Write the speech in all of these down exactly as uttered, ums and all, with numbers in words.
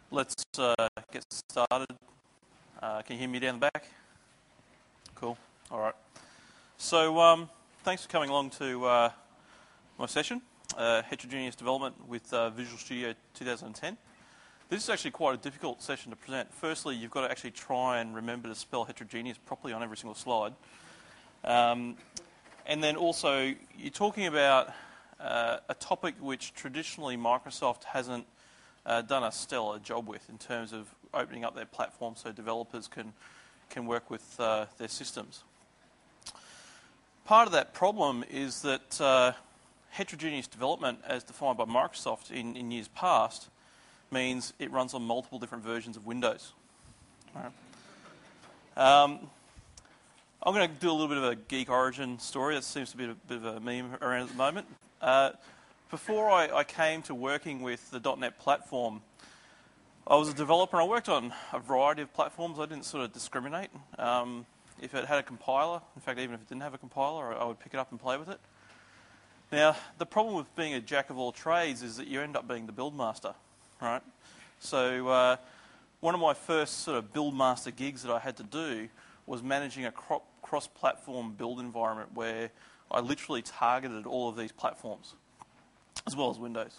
Let's uh, get started. Uh, can you hear me down the back? Cool. All right. So um, thanks for coming along to uh, my session, uh, Heterogeneous Development with uh, Visual Studio twenty ten. This is actually quite a difficult session to present. Firstly, you've got to actually try and remember to spell heterogeneous properly on every single slide. Um, and then also, you're talking about uh, a topic which traditionally Microsoft hasn't uh, done a stellar job with in terms of opening up their platform so developers can, can work with uh, their systems. Part of that problem is that uh, heterogeneous development, as defined by Microsoft in, in years past, means it runs on multiple different versions of Windows. All right. Um, I'm going to do a little bit of a geek origin story. That seems to be a bit of a meme around at the moment. Uh, before I, I came to working with the dot net platform, I was a developer and I worked on a variety of platforms. I didn't sort of discriminate. Um, if it had a compiler, in fact, even if it didn't have a compiler, I would pick it up and play with it. Now, the problem with being a jack of all trades is that you end up being the build master. Right, so uh, one of my first sort of build master gigs that I had to do was managing a cro- cross-platform build environment where I literally targeted all of these platforms, as well as Windows.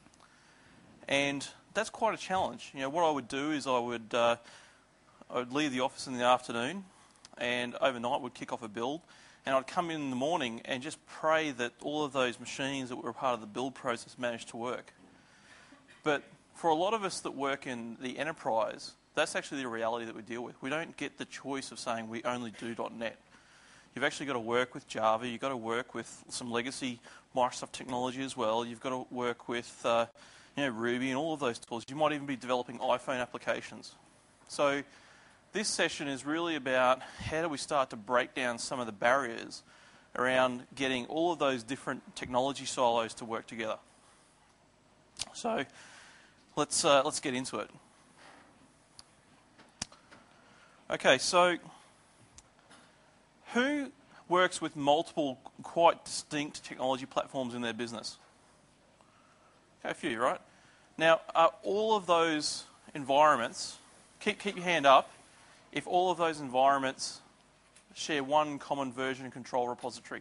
And that's quite a challenge. You know, what I would do is I would uh, I would leave the office in the afternoon, and overnight would kick off a build, and I'd come in in the morning and just pray that all of those machines that were a part of the build process managed to work. But for a lot of us that work in the enterprise, that's actually the reality that we deal with. We don't get the choice of saying we only do dot net. You've actually got to work with Java. You've got to work with some legacy Microsoft technology as well. You've got to work with uh, you know, Ruby and all of those tools. You might even be developing iPhone applications. So this session is really about how do we start to break down some of the barriers around getting all of those different technology silos to work together. So Let's uh, let's get into it. Okay, so who works with multiple, quite distinct technology platforms in their business? Okay, a few, right? Now, are all of those environments, keep keep your hand up, if all of those environments share one common version control repository?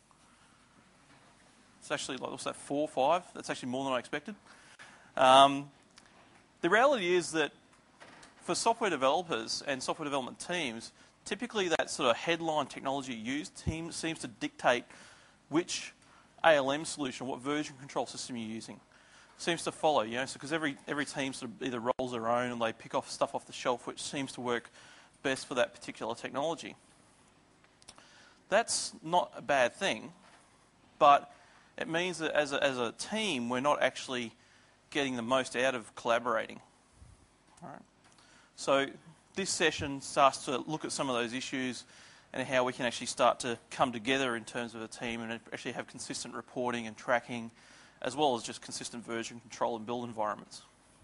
It's actually, like, what's that, four, five? That's actually more than I expected. Um, The reality is that for software developers and software development teams, typically that sort of headline technology used team seems to dictate which A L M solution, what version control system you're using. Seems to follow, you know, so because every every team sort of either rolls their own and they pick off stuff off the shelf which seems to work best for that particular technology. That's not a bad thing, but it means that as a, as a team we're not actually getting the most out of collaborating. All right. So this session starts to look at some of those issues and how we can actually start to come together in terms of a team and actually have consistent reporting and tracking, as well as just consistent version control and build environments.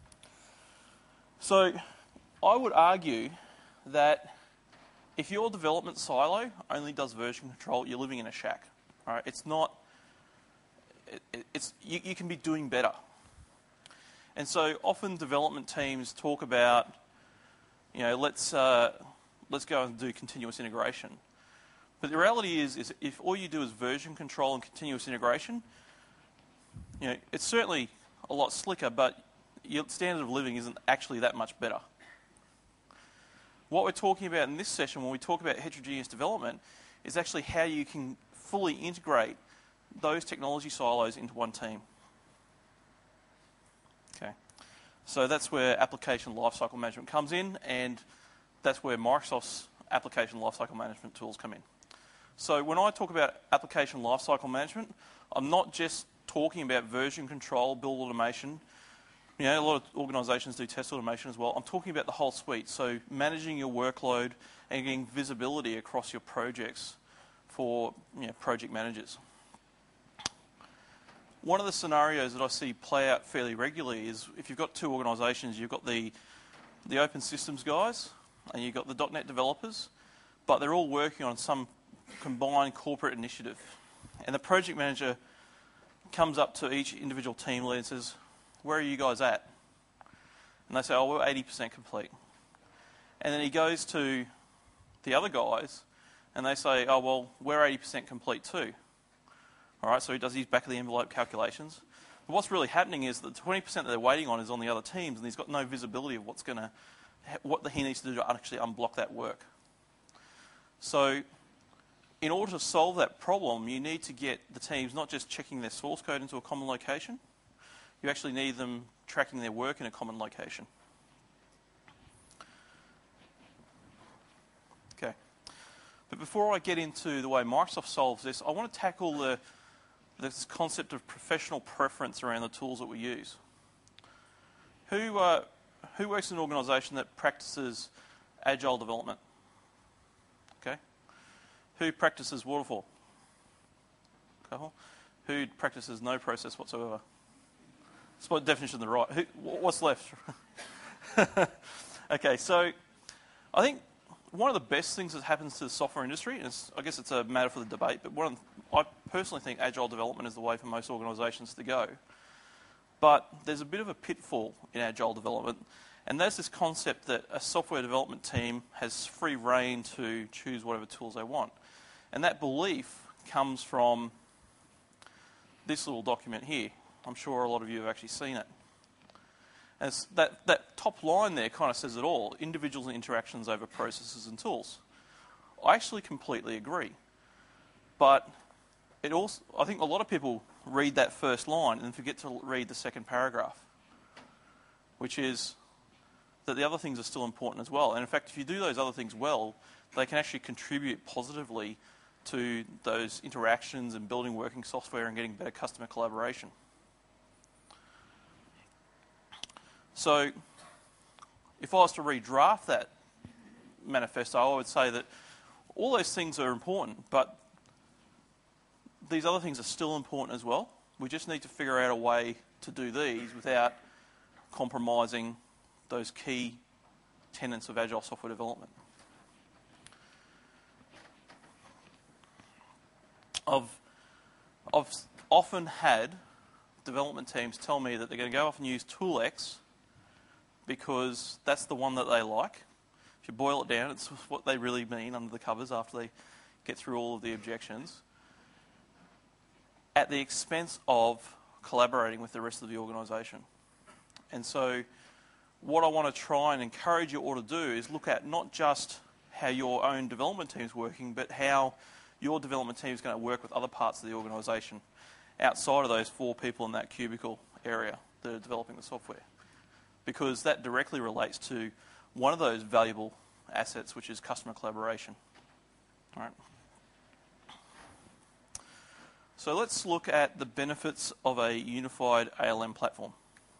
So I would argue that if your development silo only does version control, you're living in a shack. All right. It's not. It, it's you, you can be doing better. And so often development teams talk about, you know, let's uh, let's go and do continuous integration. But the reality is, is if all you do is version control and continuous integration, you know, it's certainly a lot slicker, but your standard of living isn't actually that much better. What we're talking about in this session when we talk about heterogeneous development is actually how you can fully integrate those technology silos into one team. Okay, so that's where application lifecycle management comes in, and that's where Microsoft's application lifecycle management tools come in. So when I talk about application lifecycle management, I'm not just talking about version control, build automation. You know, a lot of organisations do test automation as well. I'm talking about the whole suite. So managing your workload and getting visibility across your projects for, you know, project managers. One of the scenarios that I see play out fairly regularly is if you've got two organisations, you've got the the open systems guys and you've got the dot net developers, but they're all working on some combined corporate initiative. And the project manager comes up to each individual team lead and says, where are you guys at? And they say, oh, we're eighty percent complete. And then he goes to the other guys, and they say, oh, well, we're eighty percent complete too. All right, so he does his back-of-the-envelope calculations. But what's really happening is that the twenty percent that they're waiting on is on the other teams, and he's got no visibility of what's going to, what he needs to do to actually unblock that work. So in order to solve that problem, you need to get the teams not just checking their source code into a common location, you actually need them tracking their work in a common location. Okay. But before I get into the way Microsoft solves this, I want to tackle the, this concept of professional preference around the tools that we use. Who, uh, who works in an organisation that practices agile development? Okay. Who practices waterfall? Couple. Who practices no process whatsoever? That's what definition of the right. Who, what's left? Okay, so I think one of the best things that happens to the software industry, and it's, I guess it's a matter for the debate, but one of the, I personally think agile development is the way for most organisations to go. But there's a bit of a pitfall in agile development, and that's this concept that a software development team has free rein to choose whatever tools they want. And that belief comes from this little document here. I'm sure a lot of you have actually seen it. As that, that top line there kind of says it all, individuals and interactions over processes and tools. I actually completely agree. But it also, I think a lot of people read that first line and forget to read the second paragraph, which is that the other things are still important as well. And in fact, if you do those other things well, they can actually contribute positively to those interactions and building working software and getting better customer collaboration. So if I was to redraft that manifesto, I would say that all those things are important, but these other things are still important as well. We just need to figure out a way to do these without compromising those key tenets of agile software development. I've, I've often had development teams tell me that they're going to go off and use Tool X because that's the one that they like. If you boil it down, it's what they really mean under the covers after they get through all of the objections, at the expense of collaborating with the rest of the organisation. And so what I want to try and encourage you all to do is look at not just how your own development team is working, but how your development team is going to work with other parts of the organisation outside of those four people in that cubicle area that are developing the software. Because that directly relates to one of those valuable assets, which is customer collaboration. All right. So let's look at the benefits of a unified A L M platform.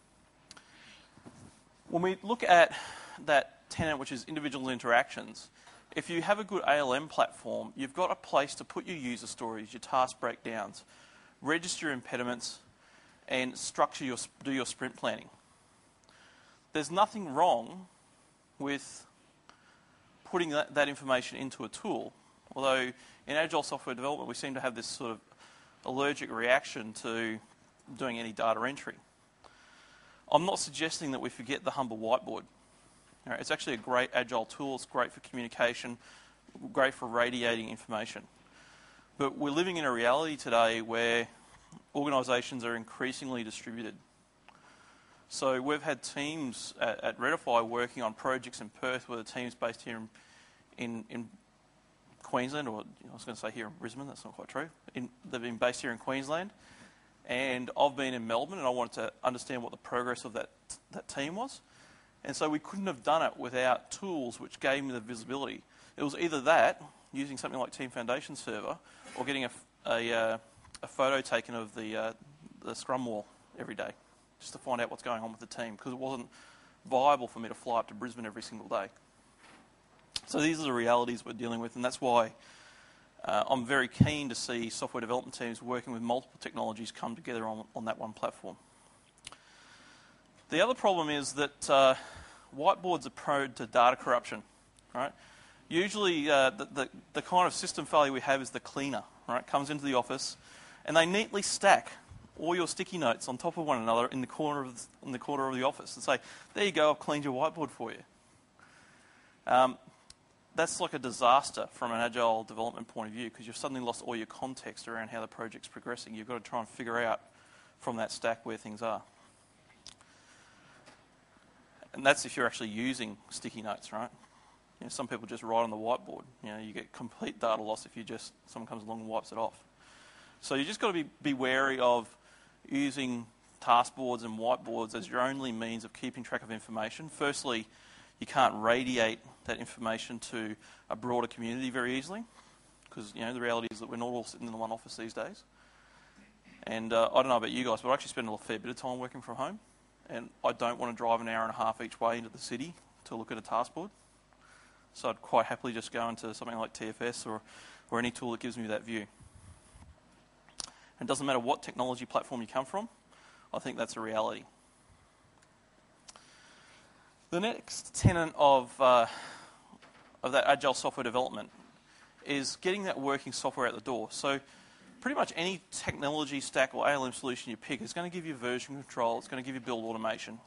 When we look at that tenet, which is individual interactions, if you have a good A L M platform, you've got a place to put your user stories, your task breakdowns, register your impediments, and structure your, do your sprint planning. There's nothing wrong with putting that, that information into a tool, although in agile software development we seem to have this sort of allergic reaction to doing any data entry. I'm not suggesting that we forget the humble whiteboard. You know, it's actually a great agile tool, it's great for communication, great for radiating information. But we're living in a reality today where organisations are increasingly distributed. So we've had teams at, at Redify working on projects in Perth where the team's based here in, in, in Queensland, or you know, I was going to say here in Brisbane, that's not quite true. In, they've been based here in Queensland. And I've been in Melbourne and I wanted to understand what the progress of that, that team was. And so we couldn't have done it without tools which gave me the visibility. It was either that, using something like Team Foundation Server, or getting a, a, uh, a photo taken of the, uh, the Scrum wall every day, just to find out what's going on with the team, because it wasn't viable for me to fly up to Brisbane every single day. So these are the realities we're dealing with, and that's why uh, I'm very keen to see software development teams working with multiple technologies come together on, on that one platform. The other problem is that uh, whiteboards are prone to data corruption, right? Usually uh, the, the, the kind of system failure we have is the cleaner, right? Comes into the office and they neatly stack all your sticky notes on top of one another in the corner of the, in the corner of the office and say, there you go, I've cleaned your whiteboard for you. Um, that's like a disaster from an agile development point of view, because you've suddenly lost all your context around how the project's progressing. You've got to try and figure out from that stack where things are. And that's if you're actually using sticky notes, right? You know, some people just write on the whiteboard. You know, you get complete data loss if you just someone comes along and wipes it off. So you just got to be, be wary of using task boards and whiteboards as your only means of keeping track of information. Firstly, you can't radiate that information to a broader community very easily, because you know the reality is that we're not all sitting in the one office these days. And uh, I don't know about you guys, but I actually spend a fair bit of time working from home, and I don't want to drive an hour and a half each way into the city to look at a task board. So I'd quite happily just go into something like T F S or, or any tool that gives me that view. And it doesn't matter what technology platform you come from, I think that's a reality. The next tenet of, uh, of that agile software development is getting that working software out the door. So pretty much any technology stack or A L M solution you pick is going to give you version control, it's going to give you build automation.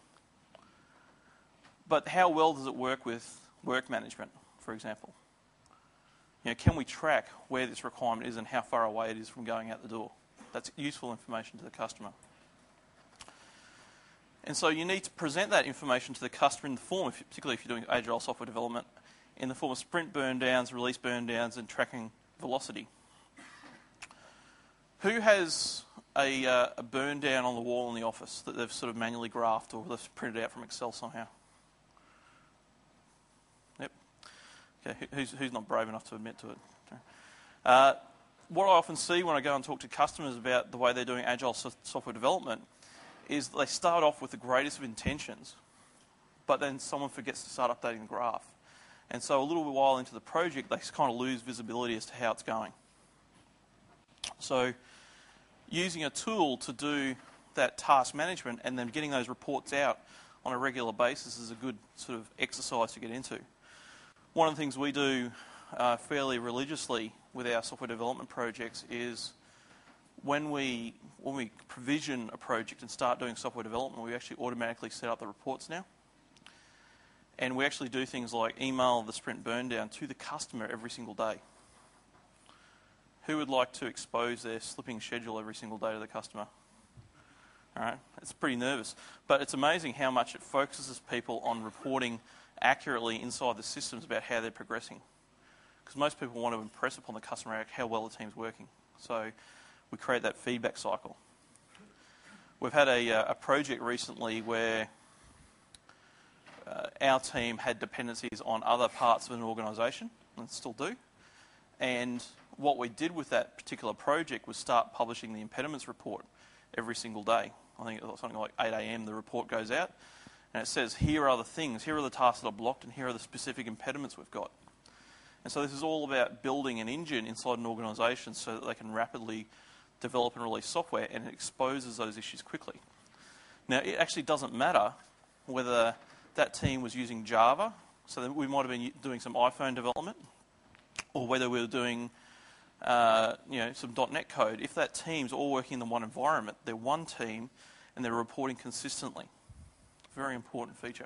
But how well does it work with work management, for example? You know, can we track where this requirement is and how far away it is from going out the door? That's useful information to the customer. And so you need to present that information to the customer in the form, if, particularly if you're doing agile software development, in the form of sprint burn downs, release burn downs, and tracking velocity. Who has a, uh, a burn down on the wall in the office that they've sort of manually graphed or they've printed out from Excel somehow? Yep. Okay, who's, who's not brave enough to admit to it? Uh, what I often see when I go and talk to customers about the way they're doing agile so- software development is they start off with the greatest of intentions, but then someone forgets to start updating the graph. And so a little while into the project, they kind of lose visibility as to how it's going. So using a tool to do that task management and then getting those reports out on a regular basis is a good sort of exercise to get into. One of the things we do uh, fairly religiously with our software development projects is when we when we provision a project and start doing software development, we actually automatically set up the reports now. And we actually do things like email the sprint burn down to the customer every single day. Who would like to expose their slipping schedule every single day to the customer? All right, it's pretty nervous. But it's amazing how much it focuses people on reporting accurately inside the systems about how they're progressing. Because most people want to impress upon the customer how well the team's working. So we create that feedback cycle. We've had a, a project recently where uh, our team had dependencies on other parts of an organisation, and still do. And what we did with that particular project was start publishing the impediments report every single day. I think it was something like eight a m the report goes out, and it says, here are the things, here are the tasks that are blocked, and here are the specific impediments we've got. And so this is all about building an engine inside an organisation so that they can rapidly develop and release software, and it exposes those issues quickly. Now, it actually doesn't matter whether that team was using Java, so that we might have been doing some iPhone development, or whether we were doing uh, you know, some .NET code. If that team's all working in the one environment, they're one team, and they're reporting consistently. Very important feature.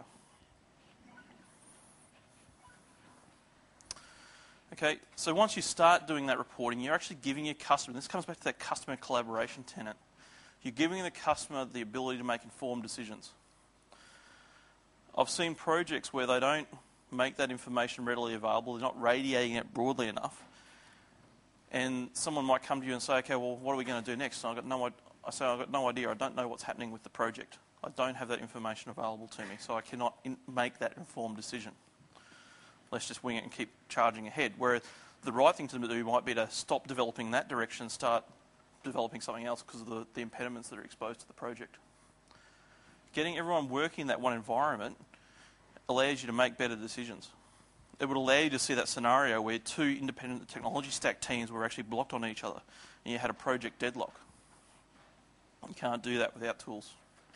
Okay, so once you start doing that reporting, you're actually giving your customer, this comes back to that customer collaboration tenet, you're giving the customer the ability to make informed decisions. I've seen projects where they don't make that information readily available, they're not radiating it broadly enough, and someone might come to you and say, okay, well, what are we going to do next? And I've got no, I say, I've got no idea, I don't know what's happening with the project. I don't have that information available to me, so I cannot in- make that informed decision. Let's just wing it and keep charging ahead. Whereas the right thing to do might be to stop developing that direction and start developing something else because of the, the impediments that are exposed to the project. Getting everyone working in that one environment allows you to make better decisions. It would allow you to see that scenario where two independent technology stack teams were actually blocked on each other and you had a project deadlock. You can't do that without tools,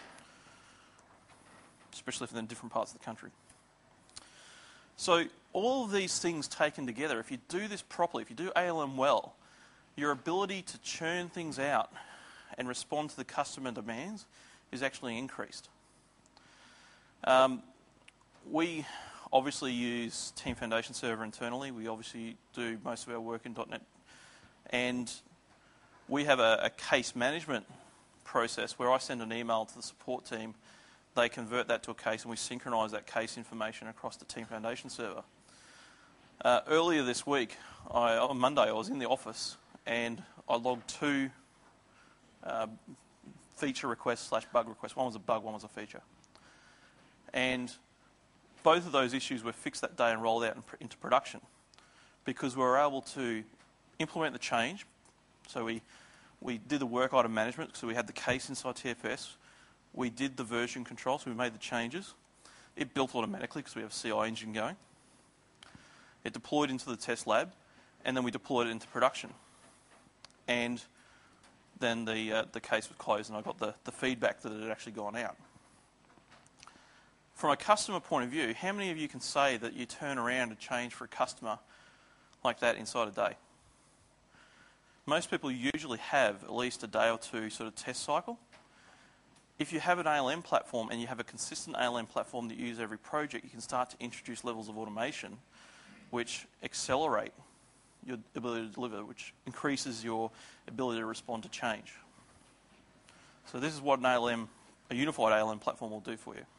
especially if they're in different parts of the country. So all of these things taken together, if you do this properly, if you do A L M well, your ability to churn things out and respond to the customer demands is actually increased. Um, we obviously use Team Foundation Server internally. We obviously do most of our work in .NET. And we have a, a case management process where I send an email to the support team. They convert that to a case, and we synchronize that case information across the Team Foundation Server. Uh, earlier this week, I, on Monday, I was in the office, and I logged two uh, feature requests slash bug requests. One was a bug, one was a feature. And both of those issues were fixed that day and rolled out in, into production because we were able to implement the change. So we, we did the work item management, so we had the case inside T F S. We did the version control, so we made the changes. It built automatically because we have a C I engine going. It deployed into the test lab, and then we deployed it into production. And then the uh, the case was closed, and I got the, the feedback that it had actually gone out. From a customer point of view, how many of you can say that you turn around a change for a customer like that inside a day? Most people usually have at least a day or two sort of test cycle. If you have an A L M platform and you have a consistent A L M platform that you use every project, you can start to introduce levels of automation which accelerate your ability to deliver, which increases your ability to respond to change. So this is what an A L M, a unified A L M platform will do for you.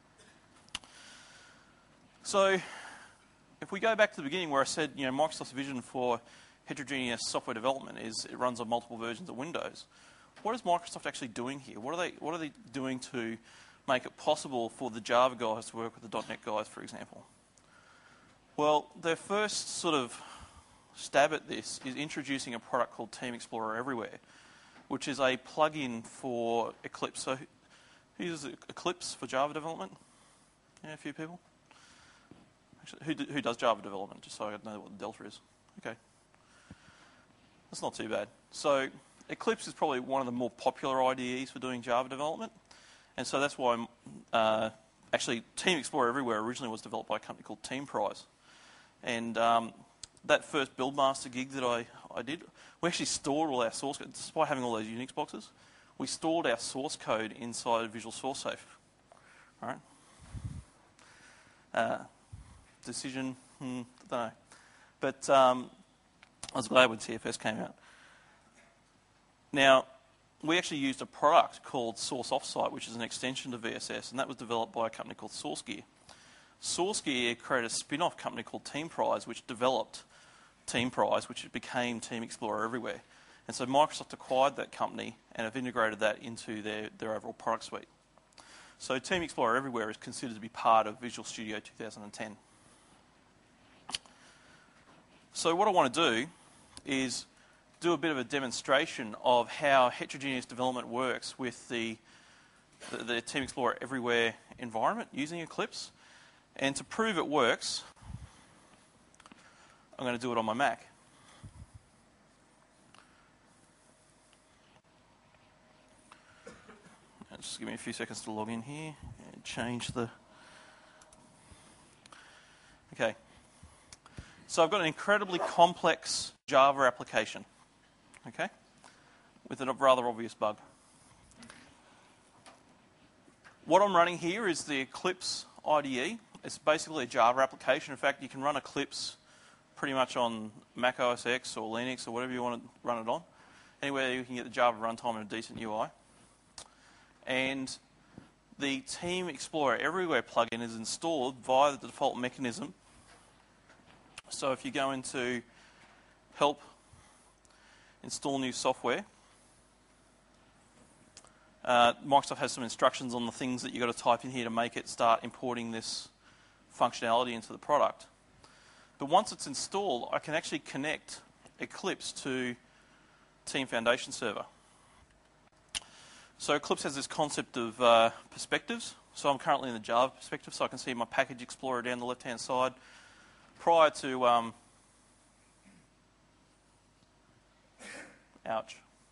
So if we go back to the beginning where I said, you know, Microsoft's vision for heterogeneous software development is it runs on multiple versions of Windows. What is Microsoft actually doing here? What are they, what are they doing to make it possible for the Java guys to work with the .NET guys, for example? Well, their first sort of stab at this is introducing a product called Team Explorer Everywhere, which is a plugin for Eclipse. So who uses Eclipse for Java development? Yeah, a few people. Actually, who, do, who does Java development, just so I know what the delta is? Okay. That's not too bad. So Eclipse is probably one of the more popular I D Es for doing Java development. And so that's why uh, actually Team Explorer Everywhere originally was developed by a company called TeamPrise. And um, that first Buildmaster gig that I, I did, we actually stored all our source code, despite having all those Unix boxes, we stored our source code inside of Visual Source Safe. All right. Uh, decision, hmm, I don't know. But um, I was glad when T F S came out. Now, we actually used a product called Source Offsite, which is an extension to V S S, and that was developed by a company called SourceGear. SourceGear created a spin-off company called TeamPrise, which developed TeamPrise, which became Team Explorer Everywhere. And so Microsoft acquired that company and have integrated that into their, their overall product suite. So Team Explorer Everywhere is considered to be part of Visual Studio two thousand ten. So what I want to do is do a bit of a demonstration of how heterogeneous development works with the, the, the Team Explorer Everywhere environment using Eclipse. And to prove it works, I'm going to do it on my Mac. Just give me a few seconds to log in here and change the... Okay. So I've got an incredibly complex Java application, okay, with a rather obvious bug. What I'm running here is the Eclipse I D E. It's basically a Java application. In fact, you can run Eclipse pretty much on Mac O S X or Linux or whatever you want to run it on. Anywhere you can get the Java runtime and a decent U I. And the Team Explorer Everywhere plugin is installed via the default mechanism. So if you go into Help, Install New Software, uh, Microsoft has some instructions on the things that you've got to type in here to make it start importing this functionality into the product. But once it's installed, I can actually connect Eclipse to Team Foundation Server. So Eclipse has this concept of uh, perspectives. So I'm currently in the Java perspective, so I can see my package explorer down the left-hand side. Prior to, um, ouch.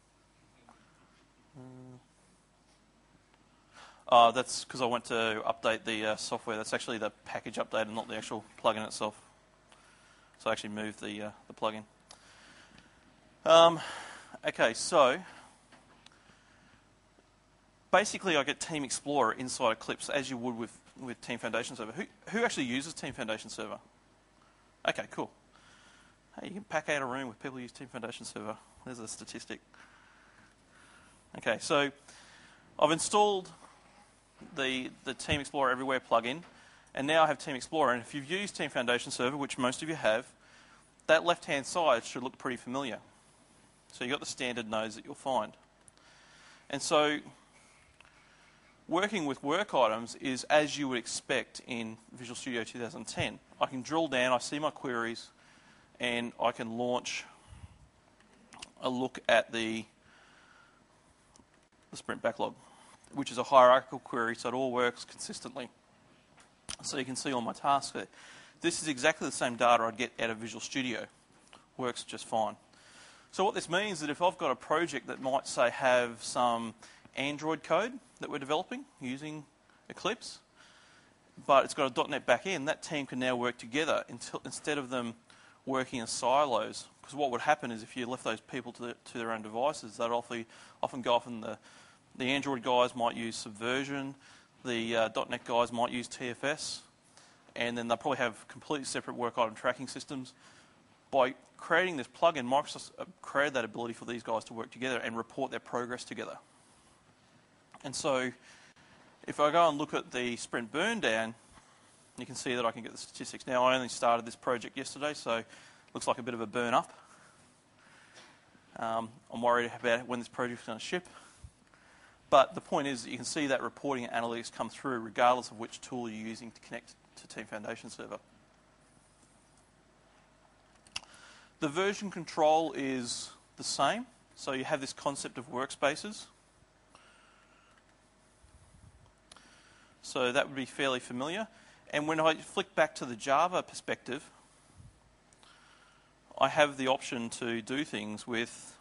Uh, that's because I went to update the uh, software. That's actually the package update and not the actual plugin itself. So I actually moved the uh, the plugin. Um, okay, so basically I get Team Explorer inside Eclipse as you would with, with Team Foundation Server. Who, who actually uses Team Foundation Server? Okay, cool. Hey, you can pack out a room with people who use Team Foundation Server. There's a statistic. Okay, so I've installed the, the Team Explorer Everywhere plugin, and now I have Team Explorer. And if you've used Team Foundation Server, which most of you have, that left-hand side should look pretty familiar. So you've got the standard nodes that you'll find. And so working with work items is as you would expect in Visual Studio two thousand ten. I can drill down, I see my queries, and I can launch a look at the, the sprint backlog, which is a hierarchical query, so it all works consistently. So you can see all my tasks there. This is exactly the same data I'd get out of Visual Studio. Works just fine. So what this means is that if I've got a project that might, say, have some Android code that we're developing using Eclipse, but it's got a .NET backend, that team can now work together until, instead of them working in silos. Because what would happen is if you left those people to, the, to their own devices, they'd often, often go off and the, the Android guys might use Subversion, the uh, .NET guys might use T F S, and then they'll probably have completely separate work item tracking systems. By creating this plugin, Microsoft created that ability for these guys to work together and report their progress together. And so if I go and look at the sprint burn down, you can see that I can get the statistics. Now, I only started this project yesterday, so it looks like a bit of a burn up. Um, I'm worried about when this project's going to ship. But the point is that you can see that reporting and analytics come through regardless of which tool you're using to connect to Team Foundation Server. The version control is the same. So you have this concept of workspaces. So that would be fairly familiar. And when I flick back to the Java perspective, I have the option to do things with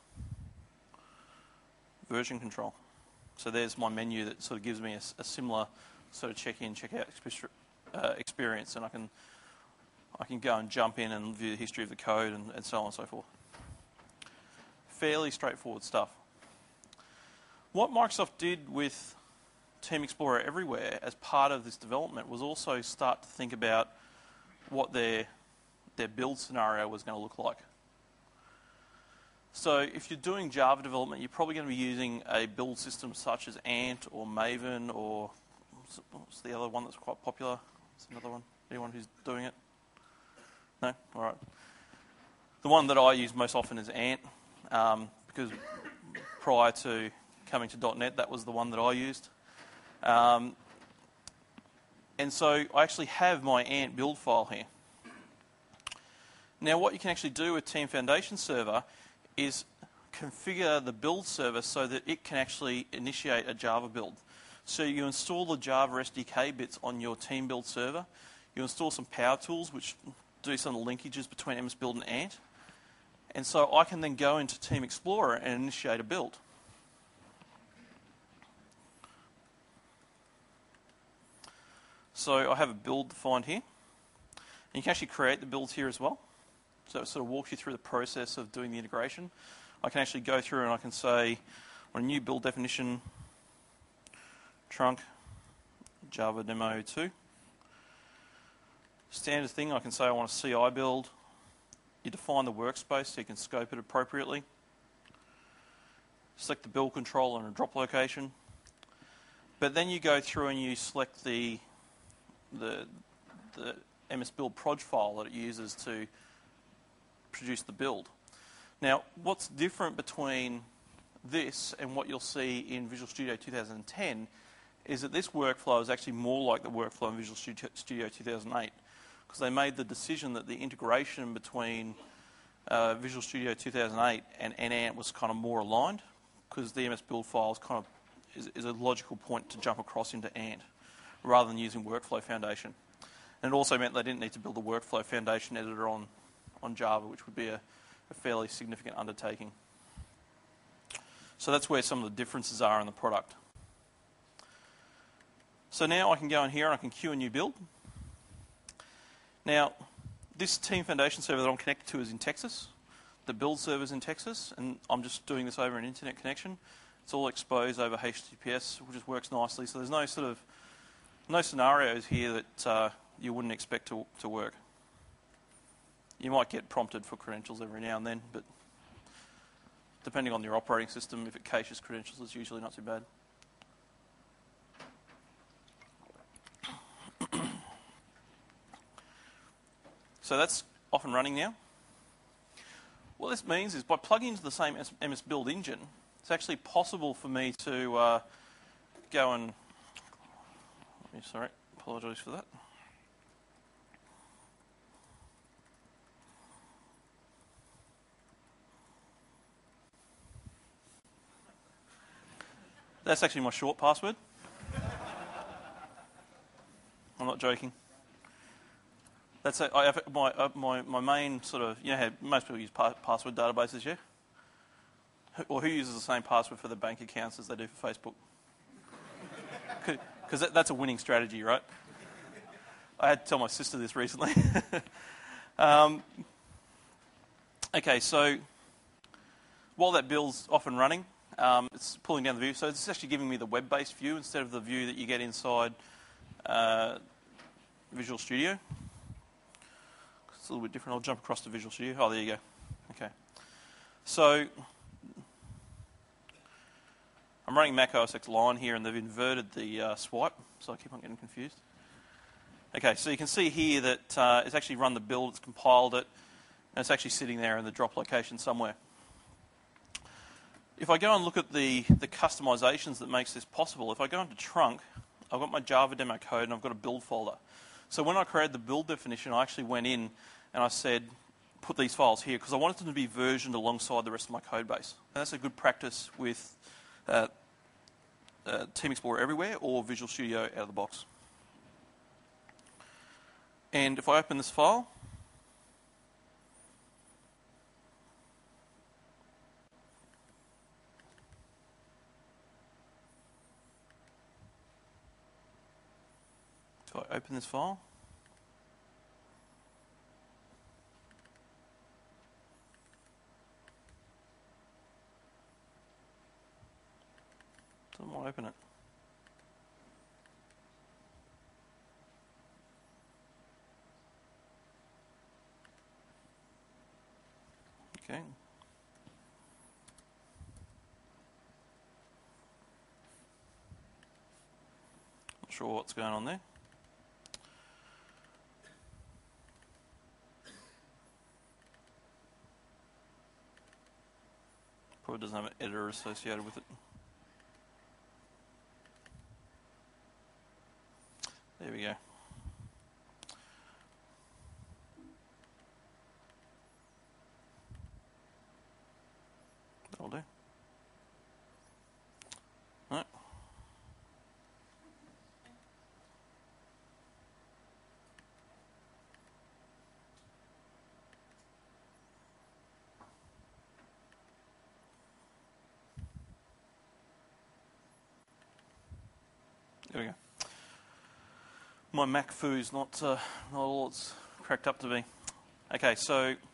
version control. So there's my menu that sort of gives me a, a similar sort of check-in, check-out uh, experience, and I can I can go and jump in and view the history of the code and, and so on and so forth. Fairly straightforward stuff. What Microsoft did with Team Explorer Everywhere as part of this development was also start to think about what their, their build scenario was going to look like. So if you're doing Java development, you're probably going to be using a build system such as Ant or Maven or what's the other one that's quite popular? What's another one? Anyone who's doing it? No? All right. The one that I use most often is Ant, um, because prior to coming to .NET, that was the one that I used. Um, and so I actually have my Ant build file here. Now what you can actually do with Team Foundation Server is configure the build service so that it can actually initiate a Java build. So you install the Java S D K bits on your team build server. You install some power tools which do some of the linkages between M S Build and Ant. And so I can then go into Team Explorer and initiate a build. So I have a build defined here. And you can actually create the builds here as well. So it sort of walks you through the process of doing the integration. I can actually go through and I can say, on a new build definition, trunk, Java demo two. Standard thing, I can say I want a C I build. You define the workspace so you can scope it appropriately. Select the build controller and a drop location. But then you go through and you select the, the, the M S Build proj file that it uses to produce the build. Now, what's different between this and what you'll see in Visual Studio two thousand ten is that this workflow is actually more like the workflow in Visual Studio two thousand eight, because they made the decision that the integration between uh, Visual Studio two thousand eight and, and Ant was kind of more aligned, because the M S Build file is kind of is, is a logical point to jump across into Ant rather than using Workflow Foundation. And it also meant they didn't need to build a Workflow Foundation editor on, on Java, which would be a, a fairly significant undertaking. So that's where some of the differences are in the product. So now I can go in here and I can queue a new build. Now, this Team Foundation server that I'm connected to is in Texas. The build server is in Texas, and I'm just doing this over an internet connection. It's all exposed over H T T P S, which just works nicely. So there's no sort of no scenarios here that uh, you wouldn't expect to to work. You might get prompted for credentials every now and then, but depending on your operating system, if it caches credentials, it's usually not too bad. So that's off and running now. What this means is by plugging into the same M S Build engine, it's actually possible for me to uh, go and... Sorry, apologise for that. That's actually my short password. I'm not joking. That's a, I have my, uh, my my main sort of, you know how most people use pa password databases, yeah? Or who uses the same password for their bank accounts as they do for Facebook? Because that, that's a winning strategy, right? I had to tell my sister this recently. um, okay, so while that build's off and running, um, it's pulling down the view. So it's actually giving me the web-based view instead of the view that you get inside uh, Visual Studio. It's a little bit different. I'll jump across to Visual Studio. Oh, there you go. Okay. So I'm running Mac O S X Lion here, and they've inverted the uh, swipe, so I keep on getting confused. Okay, so you can see here that uh, it's actually run the build, it's compiled it, and it's actually sitting there in the drop location somewhere. If I go and look at the, the customizations that makes this possible, if I go into Trunk, I've got my Java demo code and I've got a build folder. So when I created the build definition, I actually went in and I said, put these files here, because I wanted them to be versioned alongside the rest of my code base. And that's a good practice with uh, uh, Team Explorer Everywhere or Visual Studio out of the box. And if I open this file, if I open this file, so I'll open it. Okay. Not sure what's going on there. Probably doesn't have an editor associated with it. There we go. That'll do. All right. There we go. My Mac foo's not, uh, not all it's cracked up to be. Okay, so you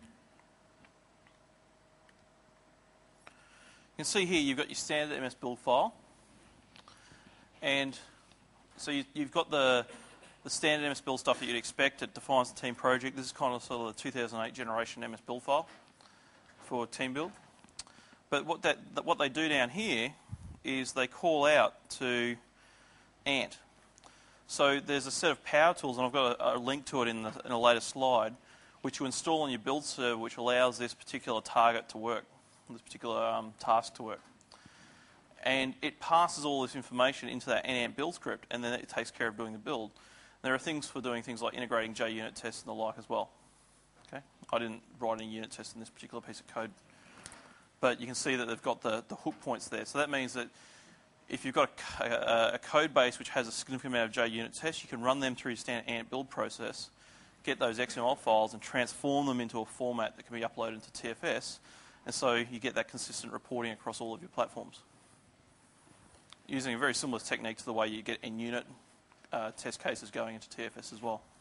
can see here you've got your standard M S build file, and so you, you've got the the standard M S build stuff that you'd expect. It defines the team project. This is kind of sort of the two thousand eight generation M S build file for team build. But what that what they do down here is they call out to Ant. So there's a set of power tools, and I've got a, a link to it in, the, in a later slide, which you install on your build server, which allows this particular target to work, this particular um, task to work. And it passes all this information into that Ant build script, and then it takes care of doing the build. And there are things for doing things like integrating JUnit tests and the like as well. Okay, I didn't write any unit tests in this particular piece of code, but you can see that they've got the, the hook points there. So that means that if you've got a, a, a code base which has a significant amount of JUnit tests, you can run them through your standard Ant build process, get those X M L files and transform them into a format that can be uploaded into T F S, and so you get that consistent reporting across all of your platforms. Using a very similar technique to the way you get in-unit uh, test cases going into T F S as well.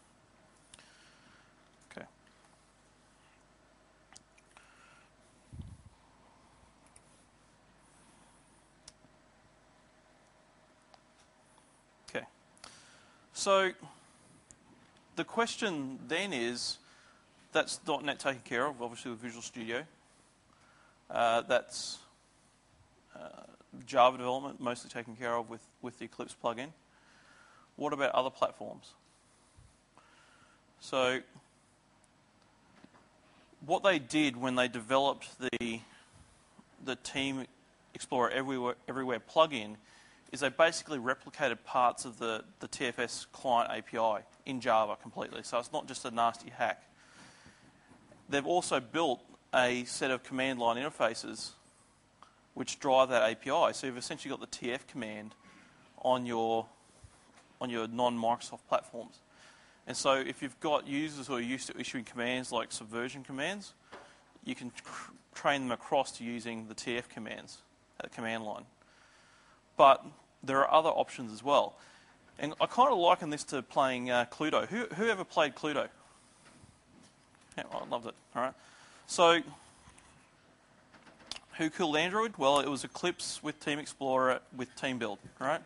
Okay. So the question then is, that's dot net taken care of, obviously with Visual Studio. Uh, that's uh, Java development, mostly taken care of with, with the Eclipse plugin. What about other platforms? So what they did when they developed the the Team Explorer Everywhere, Everywhere plugin is they basically replicated parts of the, the T F S client A P I in Java completely. So it's not just a nasty hack. They've also built a set of command line interfaces which drive that A P I. So you've essentially got the T F command on your on your non-Microsoft platforms. And so if you've got users who are used to issuing commands like subversion commands, you can tr train them across to using the T F commands, that command line. But there are other options as well. And I kind of liken this to playing uh, Cluedo. Who, who ever played Cluedo? Yeah, I loved it. All right. So who killed Android? Well, it was Eclipse with Team Explorer with Team Build, right?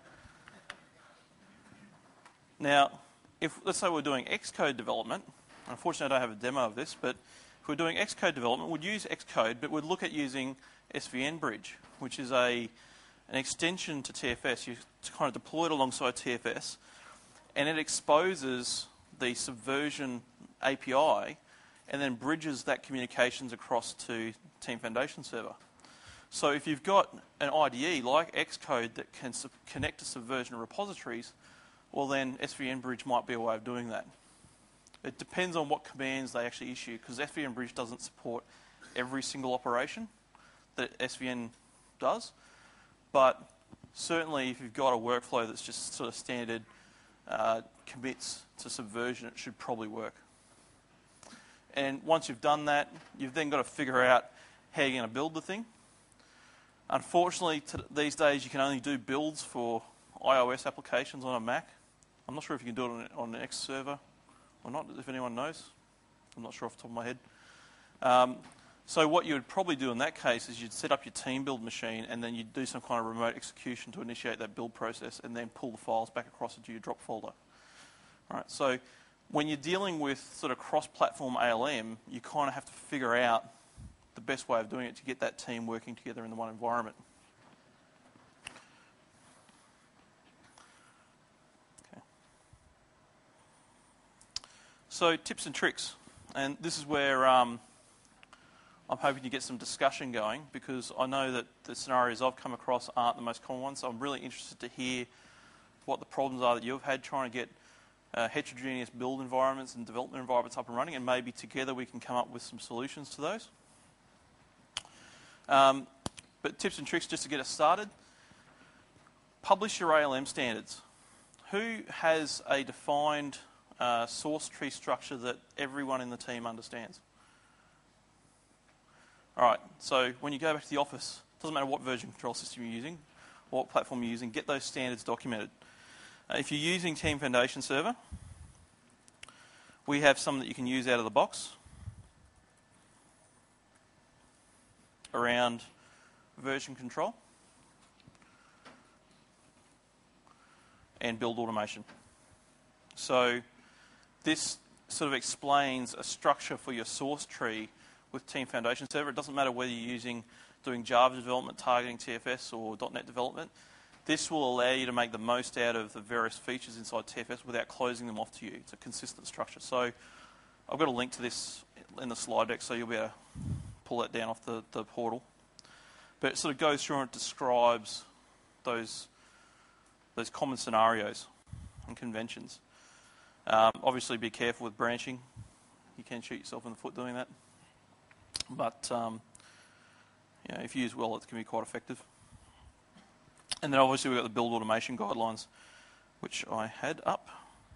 Now, if let's say we're doing Xcode development, unfortunately I don't have a demo of this, but if we're doing Xcode development, we'd use Xcode, but we'd look at using S V N Bridge, which is a an extension to T F S. You kind of deploy it alongside T F S, and it exposes the Subversion A P I and then bridges that communications across to Team Foundation Server. So if you've got an I D E like Xcode that can connect to Subversion repositories, well then S V N Bridge might be a way of doing that. It depends on what commands they actually issue, because S V N Bridge doesn't support every single operation that S V N does. But certainly if you've got a workflow that's just sort of standard uh, commits to Subversion, it should probably work. And once you've done that, you've then got to figure out how you're going to build the thing. Unfortunately, these days you can only do builds for iOS applications on a Mac. I'm not sure if you can do it on, on an X server or not, if anyone knows. I'm not sure off the top of my head. Um, so what you would probably do in that case is you'd set up your team build machine and then you'd do some kind of remote execution to initiate that build process and then pull the files back across into your drop folder. All right, so when you're dealing with sort of cross-platform A L M, you kind of have to figure out the best way of doing it to get that team working together in the one environment. So tips and tricks, and this is where um, I'm hoping to get some discussion going, because I know that the scenarios I've come across aren't the most common ones, so I'm really interested to hear what the problems are that you've had trying to get uh, heterogeneous build environments and development environments up and running, and maybe together we can come up with some solutions to those. Um, but tips and tricks just to get us started. Publish your A L M standards. Who has a defined Uh, source tree structure that everyone in the team understands? All right, so when you go back to the office, it doesn't matter what version control system you're using, or what platform you're using, get those standards documented. Uh, if you're using Team Foundation Server, we have some that you can use out of the box around version control and build automation. So this sort of explains a structure for your source tree with Team Foundation Server. It doesn't matter whether you're using doing Java development targeting T F S or dot net development. This will allow you to make the most out of the various features inside T F S without closing them off to you. It's a consistent structure. So I've got a link to this in the slide deck, so you'll be able to pull that down off the, the portal. But it sort of goes through and it describes those, those common scenarios and conventions. Um, obviously, be careful with branching. You can shoot yourself in the foot doing that. But um, you know, if used well, it can be quite effective. And then obviously we've got the build automation guidelines, which I had up.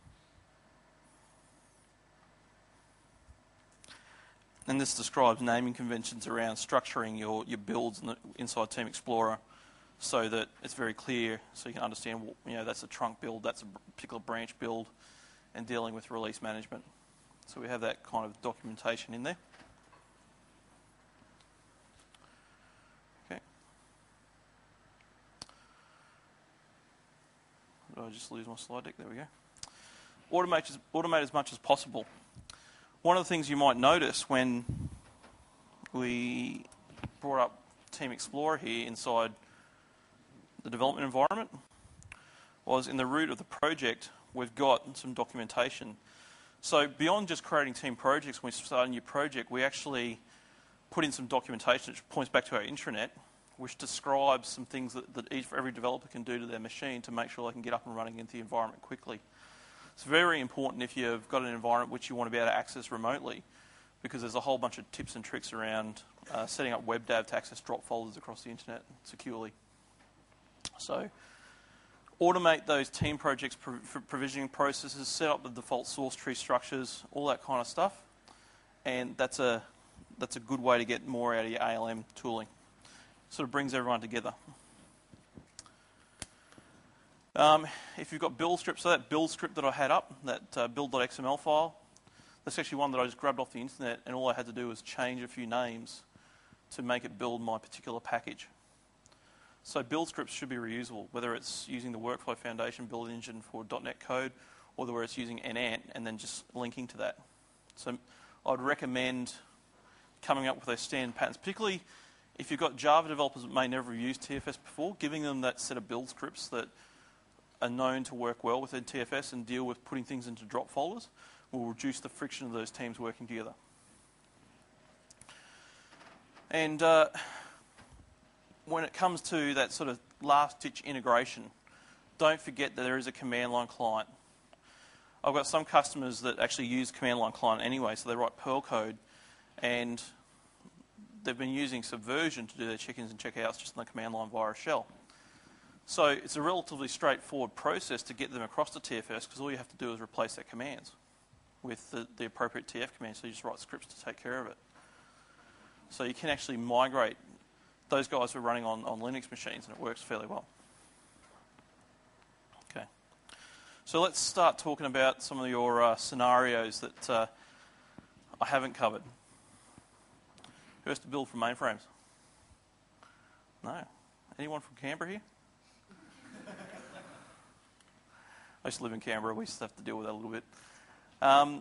And this describes naming conventions around structuring your, your builds in the, inside Team Explorer so that it's very clear, so you can understand, what, you know, that's a trunk build, that's a particular branch build, and dealing with release management. So we have that kind of documentation in there. Okay. Did I just lose my slide deck? There we go. automate, automate as much as possible. One of the things you might notice when we brought up Team Explorer here inside the development environment was in the root of the project, we've got some documentation. So beyond just creating team projects, when we start a new project, we actually put in some documentation which points back to our intranet, which describes some things that, that each, every developer can do to their machine to make sure they can get up and running into the environment quickly. It's very important if you've got an environment which you want to be able to access remotely, because there's a whole bunch of tips and tricks around uh, setting up WebDAV to access drop folders across the internet securely. So automate those team projects pro- provisioning processes, set up the default source tree structures, all that kind of stuff. And that's a, that's a good way to get more out of your A L M tooling. Sort of brings everyone together. Um, if you've got build scripts, so that build script that I had up, that uh, build dot X M L file, that's actually one that I just grabbed off the internet, and all I had to do was change a few names to make it build my particular package. So build scripts should be reusable, whether it's using the Workflow Foundation build engine for dot net code, or whether it's using N ant and then just linking to that. So I'd recommend coming up with those standard patterns, particularly if you've got Java developers that may never have used T F S before, giving them that set of build scripts that are known to work well within T F S and deal with putting things into drop folders will reduce the friction of those teams working together. And uh, when it comes to that sort of last-ditch integration, don't forget that there is a command line client. I've got some customers that actually use command line client anyway, so they write Perl code, and they've been using Subversion to do their check-ins and check-outs just in the command line via a shell. So it's a relatively straightforward process to get them across to T F S, because all you have to do is replace their commands with the, the appropriate T F commands, so you just write scripts to take care of it. So you can actually migrate. Those guys were running on, on Linux machines, and it works fairly well. Okay. So let's start talking about some of your uh, scenarios that uh, I haven't covered. Who has to build from mainframes? No. Anyone from Canberra here? I used to live in Canberra. We used to have to deal with that a little bit. Um,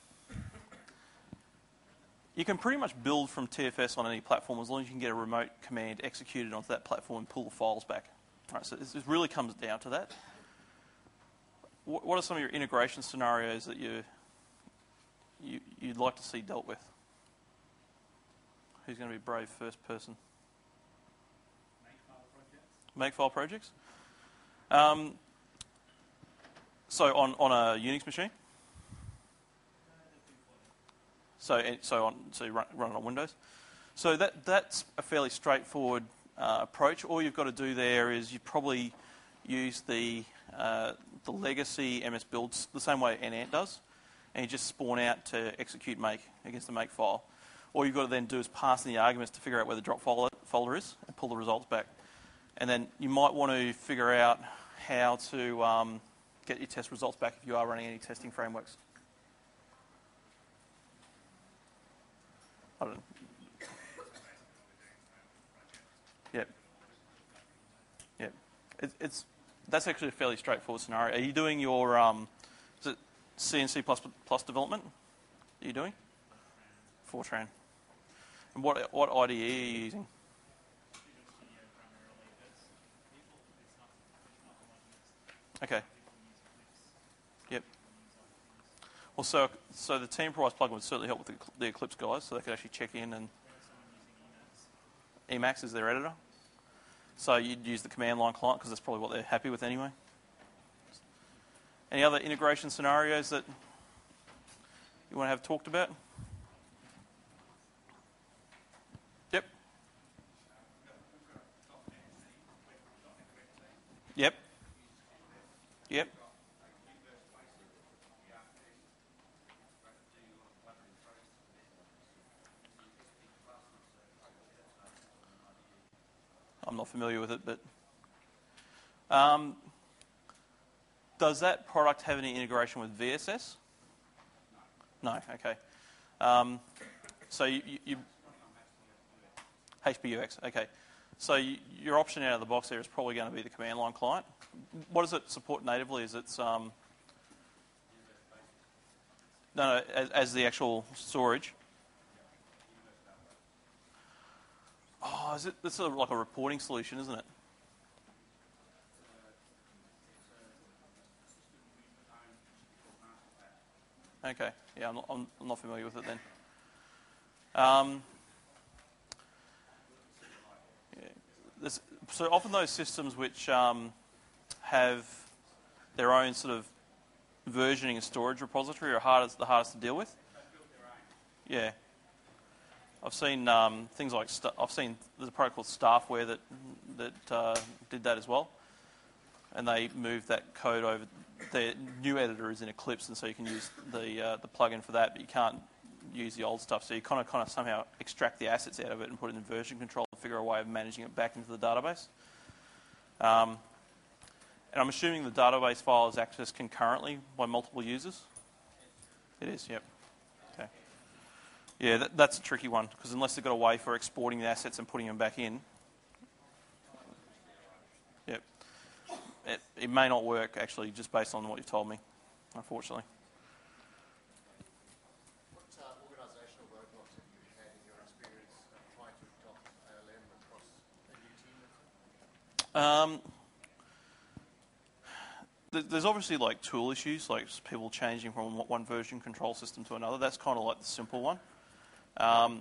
you can pretty much build from T F S on any platform as long as you can get a remote command executed onto that platform and pull the files back. All right, so this really comes down to that. What are some of your integration scenarios that you, you, you'd like to see dealt with? Who's going to be brave first person? Makefile projects. Um, so on, on a Unix machine? So so on so you run, run it on Windows. So that that's a fairly straightforward uh, approach. All you've got to do there is you probably use the uh, the legacy M S builds the same way N ant does, and you just spawn out to execute make against the make file. All you've got to then do is pass in the arguments to figure out where the drop folder, folder is and pull the results back. And then you might want to figure out how to um, get your test results back if you are running any testing frameworks. I don't know. Yep. Yep. It, it's that's actually a fairly straightforward scenario. Are you doing your um, is it C and C plus plus development? Are you doing? Fortran. And what what I D E are you using? Okay. Yep. Well, so so the team provides plugin would certainly help with the, the Eclipse guys, so they could actually check in and Emacs is their editor. So you'd use the command line client because that's probably what they're happy with anyway. Any other integration scenarios that you want to have talked about? Yep. Yep. Yep. I'm not familiar with it, but um, does that product have any integration with V S S? No. Okay. Um, so you, you, you H P U X. Okay. So you, your option out of the box there is probably going to be the command line client. What does it support natively? Is it um, No, no, as, as the actual storage. Oh, is it? This is like a reporting solution, isn't it? Okay. Yeah, I'm not, I'm not familiar with it then. Um, yeah. There's, so often those systems which um, have their own sort of versioning and storage repository are hardest, the hardest to deal with. Yeah. I've seen um, things like st- I've seen there's a product called Staffware that that uh, did that as well, and they moved that code over. Their new editor is in Eclipse, and so you can use the uh, the plugin for that, but you can't use the old stuff. So you kind of kind of somehow extract the assets out of it and put it in version control and figure a way of managing it back into the database. Um, and I'm assuming the database file is accessed concurrently by multiple users. It is, yep. Okay. Yeah, that, that's a tricky one, because unless they've got a way for exporting the assets and putting them back in, yep, it, it may not work, actually, just based on what you've told me, unfortunately. What uh, organisational roadblocks have you had in your experience uh, trying to adopt A L M across a new team? Um, th- there's obviously like tool issues, like people changing from one version control system to another. That's kind of like the simple one. Um,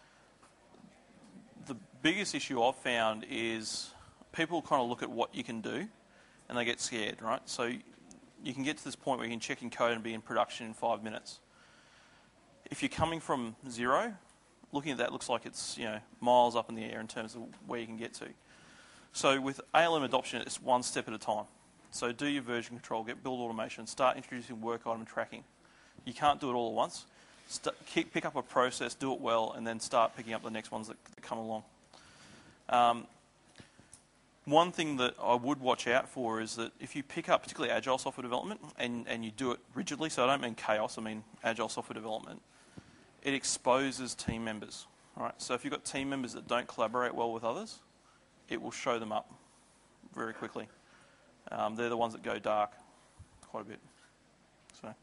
the biggest issue I've found is people kind of look at what you can do and they get scared, right? So you can get to this point where you can check in code and be in production in five minutes. If you're coming from zero, looking at that looks like it's, you know, miles up in the air in terms of where you can get to. So with A L M adoption, it's one step at a time. So do your version control, get build automation, start introducing work item tracking. You can't do it all at once. St- pick up a process, do it well, and then start picking up the next ones that, that come along. Um, one thing that I would watch out for is that if you pick up particularly agile software development and, and you do it rigidly, so I don't mean chaos, I mean agile software development, it exposes team members. Right? So if you've got team members that don't collaborate well with others, it will show them up very quickly. Um, they're the ones that go dark quite a bit. So,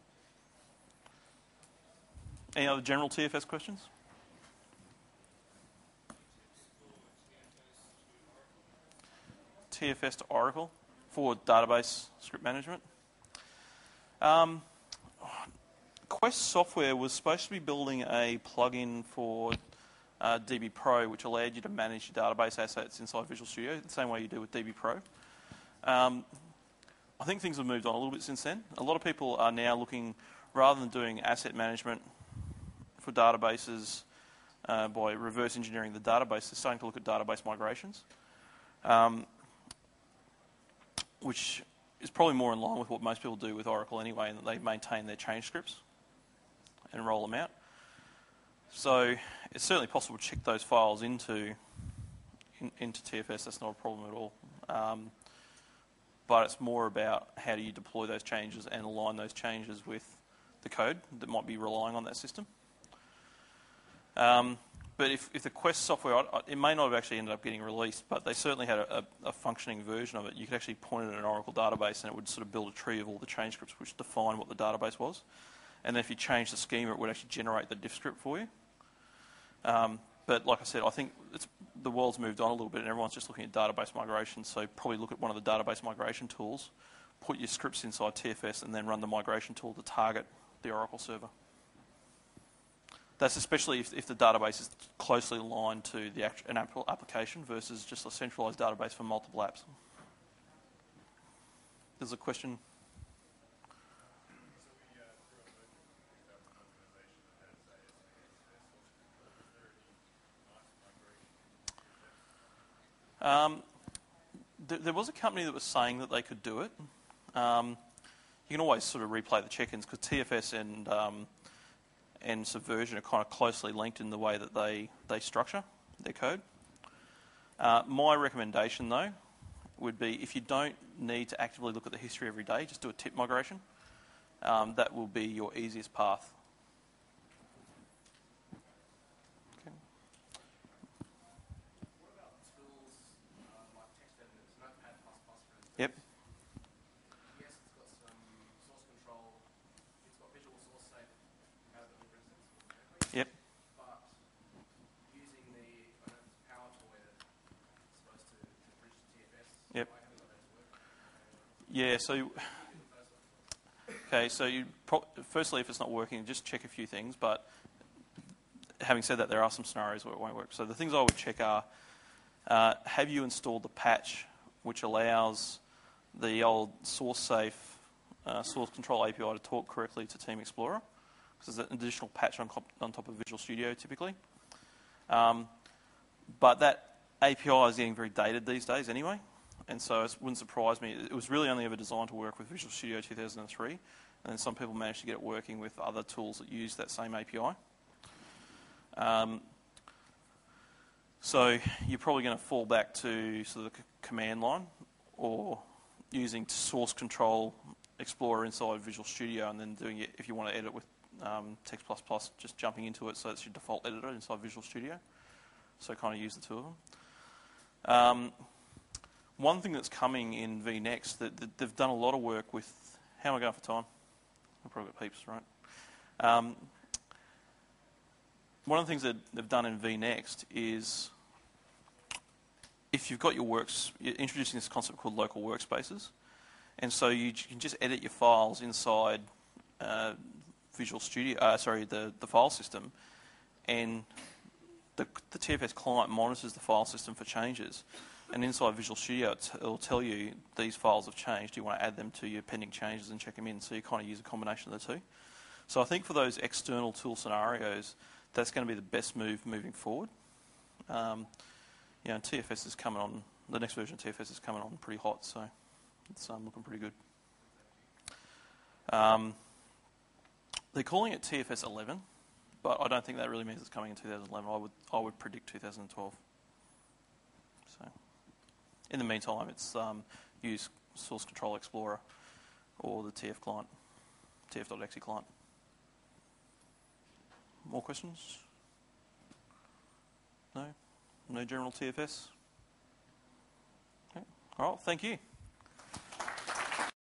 any other general T F S questions? T F S to Oracle for database script management. Um, Quest Software was supposed to be building a plugin for uh, D B Pro, which allowed you to manage your database assets inside Visual Studio, the same way you do with D B Pro. Um, I think things have moved on a little bit since then. A lot of people are now looking, rather than doing asset management for databases uh, by reverse engineering the database, they're starting to look at database migrations, um, which is probably more in line with what most people do with Oracle anyway, in that they maintain their change scripts and roll them out. So it's certainly possible to check those files into in, into T F S. That's not a problem at all. Um, but it's more about how do you deploy those changes and align those changes with the code that might be relying on that system. Um, but if, if the Quest software, it may not have actually ended up getting released, but they certainly had a, a, a functioning version of it. You could actually point it at an Oracle database and it would sort of build a tree of all the change scripts which define what the database was. And then if you change the schema, it would actually generate the diff script for you. Um, but like I said, I think it's, the world's moved on a little bit and everyone's just looking at database migration, so probably look at one of the database migration tools, put your scripts inside T F S and then run the migration tool to target the Oracle server. That's especially if, if the database is closely aligned to the act, an application versus just a centralized database for multiple apps. There's a question. Um, th- there was a company that was saying that they could do it. Um, you can always sort of replay the check-ins because T F S and um, and Subversion are kind of closely linked in the way that they, they structure their code. Uh, my recommendation, though, would be if you don't need to actively look at the history every day, just do a tip migration. Um, that will be your easiest path. Okay. What about tools uh, like text editors, Notepad plus plus, for instance? Yep. Yes, it's got some source control, it's got visual source safe, Yep. But using the, I don't know if it's PowerToy that's supposed to, to bridge to T F S, Yep. I haven't got that to work. Yeah, so, okay, so you pro- firstly, if it's not working, just check a few things, but having said that, there are some scenarios where it won't work. So the things I would check are, uh, have you installed the patch which allows the old source safe uh, source control A P I to talk correctly to Team Explorer? Because there's an additional patch on, cop- on top of Visual Studio typically. Um, but that A P I is getting very dated these days anyway, and so it wouldn't surprise me. It was really only ever designed to work with Visual Studio two thousand three, and then some people managed to get it working with other tools that use that same A P I. Um, so you're probably going to fall back to sort of the c- command line, or using source control Explorer inside Visual Studio, and then doing it if you want to edit with um, Text plus plus, just jumping into it, so it's your default editor inside Visual Studio. So kind of use the two of them. Um, one thing that's coming in vNext, that, that they've done a lot of work with. How am I going for time? I've probably got peeps, right? Um, one of the things that they've done in vNext is, if you've got your works, you're introducing this concept called local workspaces, and so you can just edit your files inside uh, Visual Studio. Uh, sorry, the the file system, and the the T F S client monitors the file system for changes, and inside Visual Studio it will tell you these files have changed. Do you want to add them to your pending changes and check them in? So you kind of use a combination of the two. So I think for those external tool scenarios, that's going to be the best move moving forward. Um, yeah, and T F S is coming on. The next version of T F S is coming on pretty hot, so it's um, looking pretty good. Um, they're calling it T F S eleven, but I don't think that really means it's coming in two thousand eleven. I would I would predict two thousand twelve. So, in the meantime, it's um, use Source Control Explorer or the T F client, T F dot E X E client. More questions? No? No general T F S? Okay. All right, thank you.